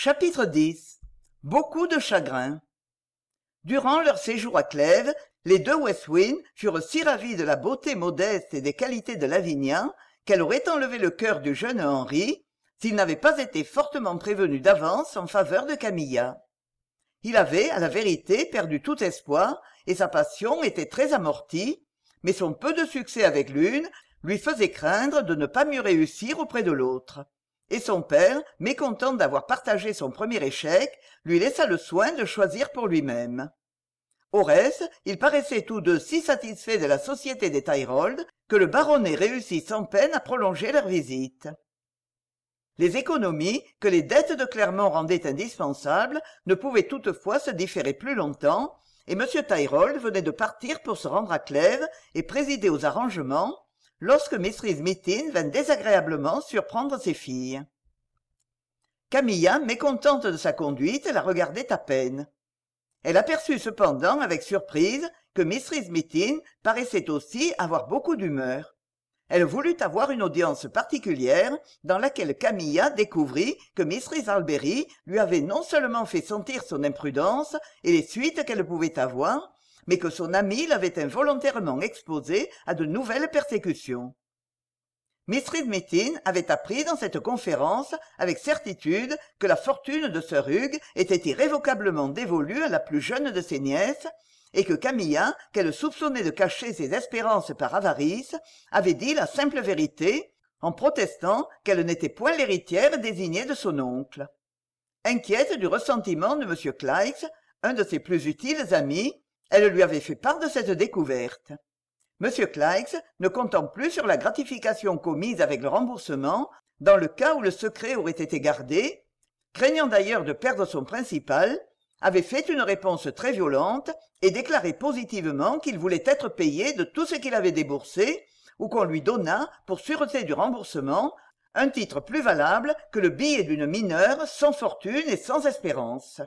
Chapitre 10. Beaucoup de chagrin. Durant leur séjour à Clèves, les deux Westwyn furent si ravis de la beauté modeste et des qualités de Lavinia qu'elle aurait enlevé le cœur du jeune Henri s'il n'avait pas été fortement prévenu d'avance en faveur de Camilla. Il avait, à la vérité, perdu tout espoir et sa passion était très amortie, mais son peu de succès avec l'une lui faisait craindre de ne pas mieux réussir auprès de l'autre. Et son père, mécontent d'avoir partagé son premier échec, lui laissa le soin de choisir pour lui-même. Au reste, ils paraissaient tous deux si satisfaits de la société des Thyrolds que le baronnet réussit sans peine à prolonger leur visite. Les économies que les dettes de Clermont rendaient indispensables ne pouvaient toutefois se différer plus longtemps, et M. Tyrrell venait de partir pour se rendre à Clèves et présider aux arrangements, lorsque Mrs. Mittin vint désagréablement surprendre ses filles. Camilla, mécontente de sa conduite, la regardait à peine. Elle aperçut cependant avec surprise que Mrs. Mittin paraissait aussi avoir beaucoup d'humeur. Elle voulut avoir une audience particulière dans laquelle Camilla découvrit que Mrs. Albery lui avait non seulement fait sentir son imprudence et les suites qu'elle pouvait avoir, mais que son amie l'avait involontairement exposée à de nouvelles persécutions. Mrs. Mittin avait appris dans cette conférence avec certitude que la fortune de sir Hugh était irrévocablement dévolue à la plus jeune de ses nièces, et que Camilla, qu'elle soupçonnait de cacher ses espérances par avarice, avait dit la simple vérité, en protestant qu'elle n'était point l'héritière désignée de son oncle. Inquiète du ressentiment de M. Clikes, un de ses plus utiles amis, elle lui avait fait part de cette découverte. M. Clikes, ne comptant plus sur la gratification commise avec le remboursement, dans le cas où le secret aurait été gardé, craignant d'ailleurs de perdre son principal, avait fait une réponse très violente et déclaré positivement qu'il voulait être payé de tout ce qu'il avait déboursé, ou qu'on lui donnât, pour sûreté du remboursement, un titre plus valable que le billet d'une mineure sans fortune et sans espérance.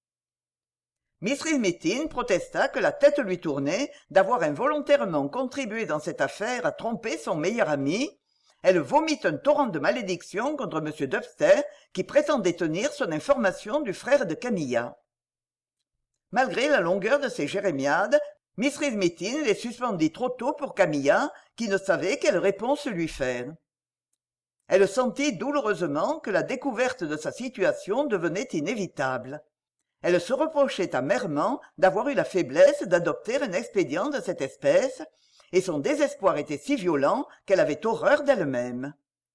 Mrs. Mittin protesta que la tête lui tournait d'avoir involontairement contribué dans cette affaire à tromper son meilleur ami. Elle vomit un torrent de malédictions contre M. Dubster, qui prétendait tenir son information du frère de Camilla. Malgré la longueur de ses jérémiades, Mrs. Mittin les suspendit trop tôt pour Camilla, qui ne savait quelle réponse lui faire. Elle sentit douloureusement que la découverte de sa situation devenait inévitable. Elle se reprochait amèrement d'avoir eu la faiblesse d'adopter un expédient de cette espèce, et son désespoir était si violent qu'elle avait horreur d'elle-même.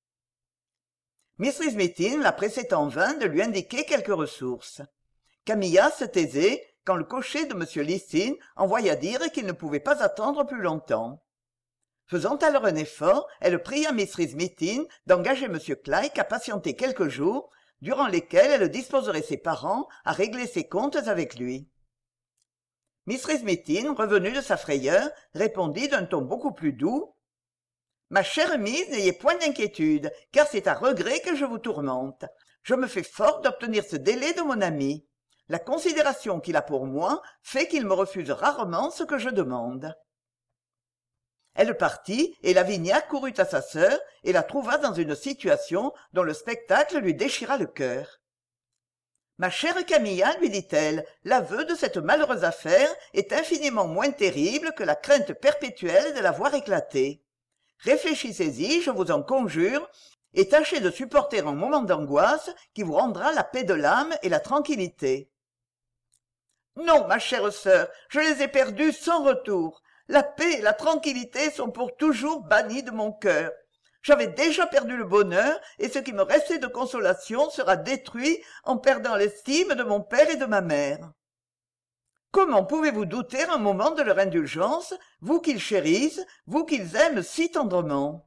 Mrs. Mittin la pressait en vain de lui indiquer quelques ressources. Camilla se taisait quand le cocher de M. Lysine envoya dire qu'il ne pouvait pas attendre plus longtemps. Faisant alors un effort, elle pria Mrs. Mittin d'engager M. Clyke à patienter quelques jours, durant lesquels elle disposerait ses parents à régler ses comptes avec lui. Mrs. Mittin, revenue de sa frayeur, répondit d'un ton beaucoup plus doux. « Ma chère Miss, n'ayez point d'inquiétude, car c'est à regret que je vous tourmente. Je me fais fort d'obtenir ce délai de mon ami. La considération qu'il a pour moi fait qu'il me refuse rarement ce que je demande. » Elle partit, et Lavinia courut à sa sœur et la trouva dans une situation dont le spectacle lui déchira le cœur. « Ma chère Camilla, lui dit-elle, l'aveu de cette malheureuse affaire est infiniment moins terrible que la crainte perpétuelle de la voir éclater. Réfléchissez-y, je vous en conjure, et tâchez de supporter un moment d'angoisse qui vous rendra la paix de l'âme et la tranquillité. »« Non, ma chère sœur, je les ai perdus sans retour. La paix et la tranquillité sont pour toujours bannies de mon cœur. J'avais déjà perdu le bonheur, et ce qui me restait de consolation sera détruit en perdant l'estime de mon père et de ma mère. Comment pouvez-vous douter un moment de leur indulgence, vous qu'ils chérissent, vous qu'ils aiment si tendrement?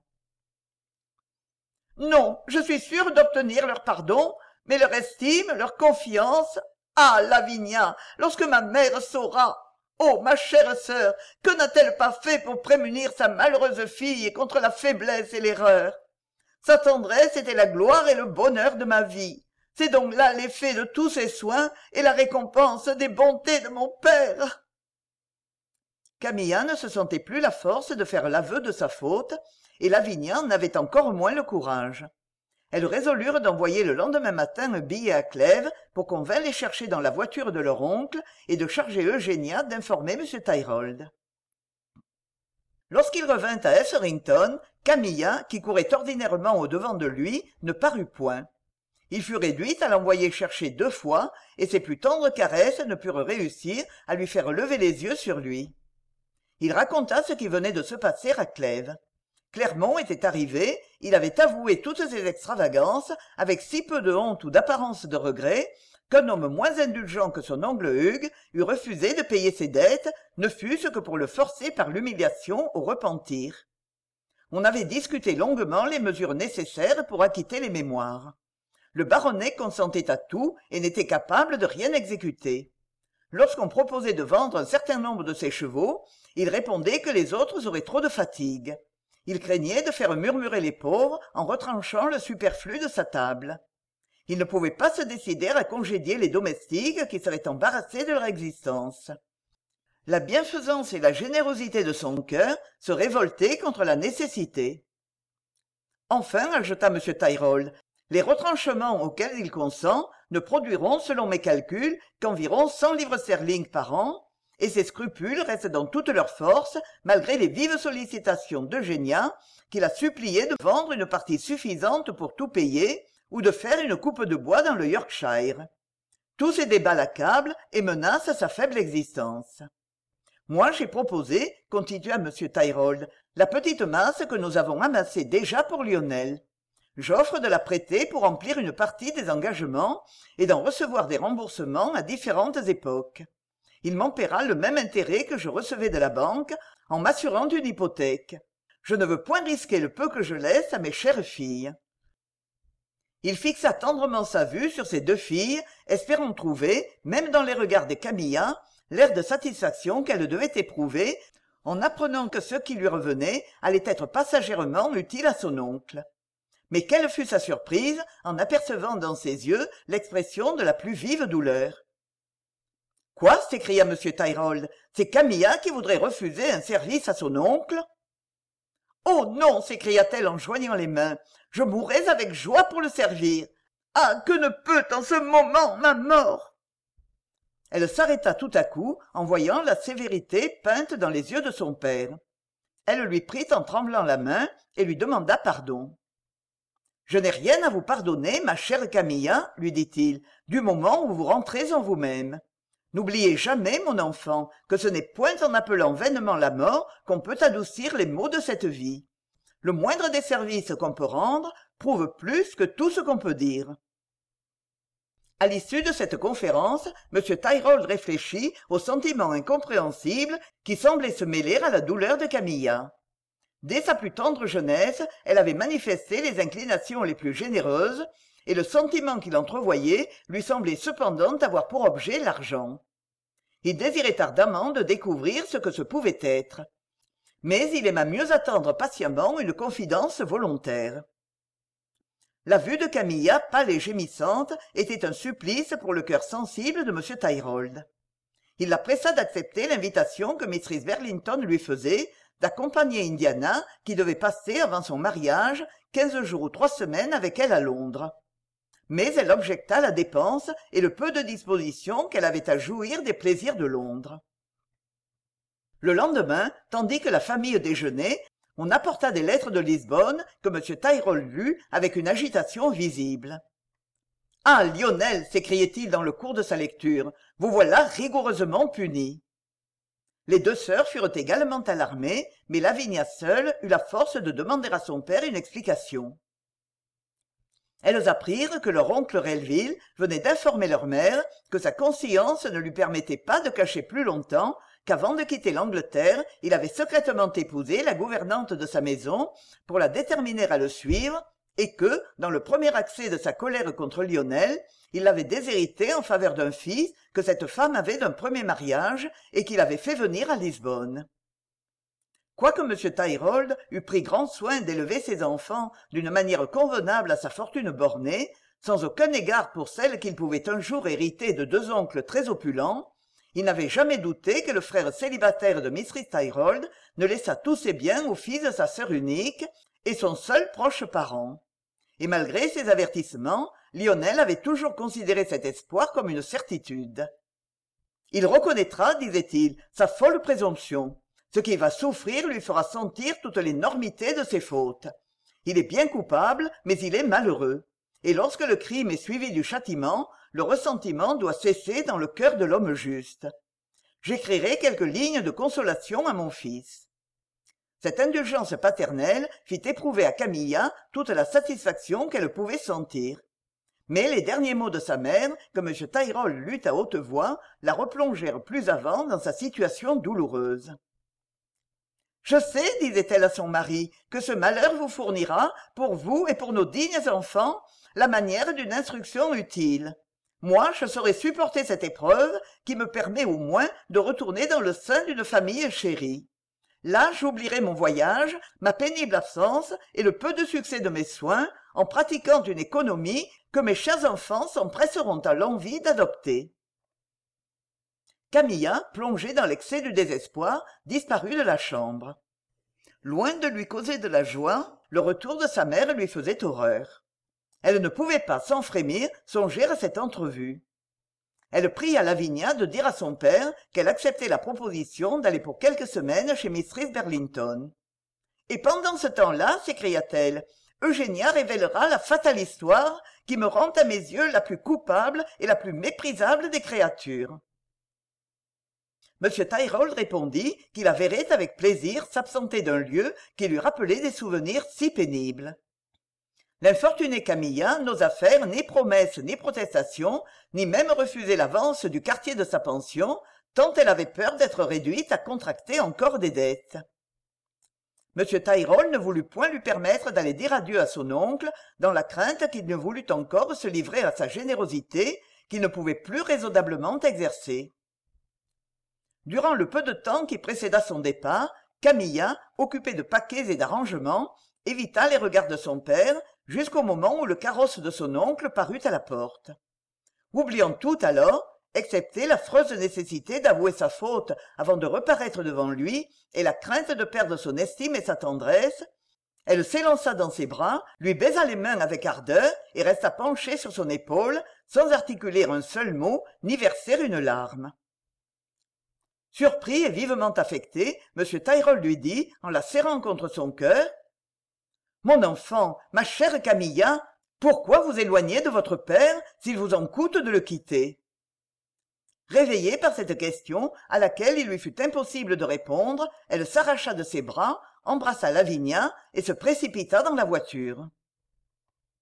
Non, je suis sûre d'obtenir leur pardon, mais leur estime, leur confiance... Ah, Lavinia, lorsque ma mère saura... Oh, ma chère sœur, que n'a-t-elle pas fait pour prémunir sa malheureuse fille contre la faiblesse et l'erreur? Sa tendresse était la gloire et le bonheur de ma vie. C'est donc là l'effet de tous ses soins et la récompense des bontés de mon père. » Camilla ne se sentait plus la force de faire l'aveu de sa faute, et Lavinia en avait encore moins le courage. elles résolurent d'envoyer le lendemain matin un billet à Clèves pour qu'on vînt les chercher dans la voiture de leur oncle et de charger Eugénia d'informer m Thirihold. Lorsqu'il revint à Etherington, Camilla, qui courait ordinairement au-devant de lui, ne parut point. Il fut réduit à l'envoyer chercher 2 fois, et ses plus tendres caresses ne purent réussir à lui faire lever les yeux sur lui. Il raconta ce qui venait de se passer à Clèves. Clermont était arrivé, il avait avoué toutes ses extravagances, avec si peu de honte ou d'apparence de regret, qu'un homme moins indulgent que son oncle Hugues eût refusé de payer ses dettes, ne fût-ce que pour le forcer par l'humiliation au repentir. On avait discuté longuement les mesures nécessaires pour acquitter les mémoires. Le baronnet consentait à tout et n'était capable de rien exécuter. Lorsqu'on proposait de vendre un certain nombre de ses chevaux, il répondait que les autres auraient trop de fatigue. Il craignait de faire murmurer les pauvres en retranchant le superflu de sa table. Il ne pouvait pas se décider à congédier les domestiques qui seraient embarrassés de leur existence. La bienfaisance et la générosité de son cœur se révoltaient contre la nécessité. Enfin, ajouta m Thirihold, les retranchements auxquels il consent ne produiront selon mes calculs qu'environ 100 livres sterling par an, et ses scrupules restent dans toute leur force malgré les vives sollicitations d'Eugénia, qui la suppliait de vendre une partie suffisante pour tout payer ou de faire une coupe de bois dans le Yorkshire. Tous ces débats l'accablent et menacent sa faible existence. Moi j'ai proposé, continua m Thirihold, la petite masse que nous avons amassée déjà pour Lionel. J'offre de la prêter pour remplir une partie des engagements et d'en recevoir des remboursements à différentes époques. Il m'en paiera le même intérêt que je recevais de la banque en m'assurant d'une hypothèque. Je ne veux point risquer le peu que je laisse à mes chères filles. Il fixa tendrement sa vue sur ses 2 filles, espérant trouver, même dans les regards de Camilla, l'air de satisfaction qu'elle devait éprouver en apprenant que ce qui lui revenait allait être passagèrement utile à son oncle. Mais quelle fut sa surprise en apercevant dans ses yeux l'expression de la plus vive douleur. « Quoi » s'écria m Thirihold, « c'est Camilla qui voudrait refuser un service à son oncle ?»« Oh non » s'écria-t-elle en joignant les mains, « je mourrais avec joie pour le servir. Ah, que ne peut en ce moment ma mort !» Elle s'arrêta tout à coup en voyant la sévérité peinte dans les yeux de son père. Elle lui prit en tremblant la main et lui demanda pardon. « Je n'ai rien à vous pardonner, ma chère Camilla, lui dit-il, du moment où vous rentrez en vous-même. N'oubliez jamais, mon enfant, que ce n'est point en appelant vainement la mort qu'on peut adoucir les maux de cette vie. Le moindre des services qu'on peut rendre prouve plus que tout ce qu'on peut dire. » À l'issue de cette conférence, m Thirihold réfléchit aux sentiments incompréhensibles qui semblaient se mêler à la douleur de Camilla. Dès sa plus tendre jeunesse, elle avait manifesté les inclinations les plus généreuses, et le sentiment qu'il entrevoyait lui semblait cependant avoir pour objet l'argent. Il désirait ardemment de découvrir ce que ce pouvait être. Mais il aima mieux attendre patiemment une confidence volontaire. La vue de Camilla, pâle et gémissante, était un supplice pour le cœur sensible de m Thirihold. Il la pressa d'accepter l'invitation que Mrs Burlington lui faisait d'accompagner Indiana, qui devait passer avant son mariage 15 jours ou 3 semaines avec elle à Londres. Mais elle objecta la dépense et le peu de disposition qu'elle avait à jouir des plaisirs de Londres. Le lendemain, tandis que la famille déjeunait, on apporta des lettres de Lisbonne que m Thirihold lut avec une agitation visible. « Ah, Lionel !» s'écriait-il dans le cours de sa lecture, « vous voilà rigoureusement puni. » Les 2 sœurs furent également alarmées, mais Lavinia seule eut la force de demander à son père une explication. Elles apprirent que leur oncle Relville venait d'informer leur mère que sa conscience ne lui permettait pas de cacher plus longtemps qu'avant de quitter l'Angleterre, il avait secrètement épousé la gouvernante de sa maison pour la déterminer à le suivre, et que, dans le premier accès de sa colère contre Lionel, il l'avait déshérité en faveur d'un fils que cette femme avait d'un premier mariage et qu'il avait fait venir à Lisbonne. Quoique m Thirihold eût pris grand soin d'élever ses enfants d'une manière convenable à sa fortune bornée, sans aucun égard pour celle qu'il pouvait un jour hériter de 2 oncles très opulents, il n'avait jamais douté que le frère célibataire de Mrs Thirihold ne laissât tous ses biens au fils de sa sœur unique et son seul proche parent. et malgré ses avertissements, Lionel avait toujours considéré cet espoir comme une certitude. Il reconnaîtra, disait-il, sa folle présomption. Ce qu'il va souffrir lui fera sentir toute l'énormité de ses fautes. Il est bien coupable, mais il est malheureux. Et lorsque le crime est suivi du châtiment, le ressentiment doit cesser dans le cœur de l'homme juste. J'écrirai quelques lignes de consolation à mon fils. Cette indulgence paternelle fit éprouver à Camilla toute la satisfaction qu'elle pouvait sentir. Mais les derniers mots de sa mère, que M. Tyrrell lut à haute voix, la replongèrent plus avant dans sa situation douloureuse. « Je sais, disait-elle à son mari, que ce malheur vous fournira, pour vous et pour nos dignes enfants, la manière d'une instruction utile. Moi, je saurai supporter cette épreuve qui me permet au moins de retourner dans le sein d'une famille chérie. Là, j'oublierai mon voyage, ma pénible absence et le peu de succès de mes soins, en pratiquant une économie que mes chers enfants s'empresseront à l'envie d'adopter. » Camilla, plongée dans l'excès du désespoir, disparut de la chambre. Loin de lui causer de la joie, le retour de sa mère lui faisait horreur. Elle ne pouvait pas, sans frémir, songer à cette entrevue. Elle pria Lavinia de dire à son père qu'elle acceptait la proposition d'aller pour quelques semaines chez Mistress Burlington. « Et pendant ce temps-là, s'écria-t-elle, Eugénia révélera la fatale histoire qui me rend à mes yeux la plus coupable et la plus méprisable des créatures. » M. Tyrrell répondit qu'il la verrait avec plaisir s'absenter d'un lieu qui lui rappelait des souvenirs si pénibles. L'infortunée Camilla n'osa faire ni promesse ni protestation, ni même refuser l'avance du quartier de sa pension, tant elle avait peur d'être réduite à contracter encore des dettes. M. Tyrrell ne voulut point lui permettre d'aller dire adieu à son oncle, dans la crainte qu'il ne voulût encore se livrer à sa générosité, qu'il ne pouvait plus raisonnablement exercer. Durant le peu de temps qui précéda son départ, Camilla, occupée de paquets et d'arrangements, évita les regards de son père jusqu'au moment où le carrosse de son oncle parut à la porte. Oubliant tout alors, excepté l'affreuse nécessité d'avouer sa faute avant de reparaître devant lui et la crainte de perdre son estime et sa tendresse, elle s'élança dans ses bras, lui baisa les mains avec ardeur et resta penchée sur son épaule sans articuler un seul mot ni verser une larme. Surpris et vivement affecté, M. Tyrrell lui dit, en la serrant contre son cœur, « Mon enfant, ma chère Camilla, pourquoi vous éloigner de votre père s'il vous en coûte de le quitter ?» Réveillée par cette question, à laquelle il lui fut impossible de répondre, elle s'arracha de ses bras, embrassa Lavinia et se précipita dans la voiture.